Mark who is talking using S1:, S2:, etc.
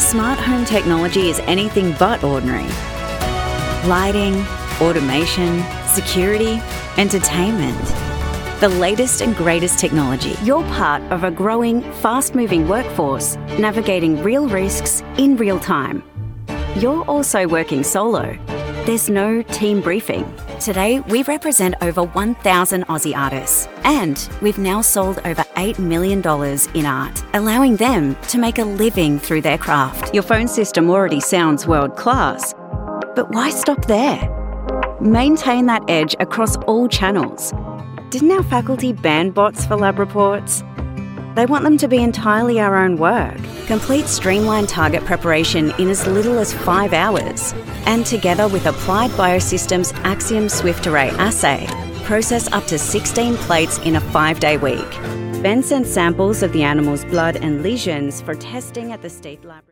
S1: Smart home technology is anything but ordinary. Lighting, automation, security, entertainment. The latest and greatest technology. You're part of a growing, fast-moving workforce, navigating real risks in real time. You're also working solo. There's no team briefing. Today, we represent over 1,000 Aussie artists, and we've now sold over $8 million in art, allowing them to make a living through their craft. Your phone system already sounds world-class, but why stop there? Maintain that edge across all channels. Didn't our faculty ban bots for lab reports? They want them to be entirely our own work. Complete streamlined target preparation in as little as 5 hours. And together with Applied Biosystems Axiom Swift Array assay, process up to 16 plates in a 5-day week. Ben sent samples of the animal's blood and lesions for testing at the state lab.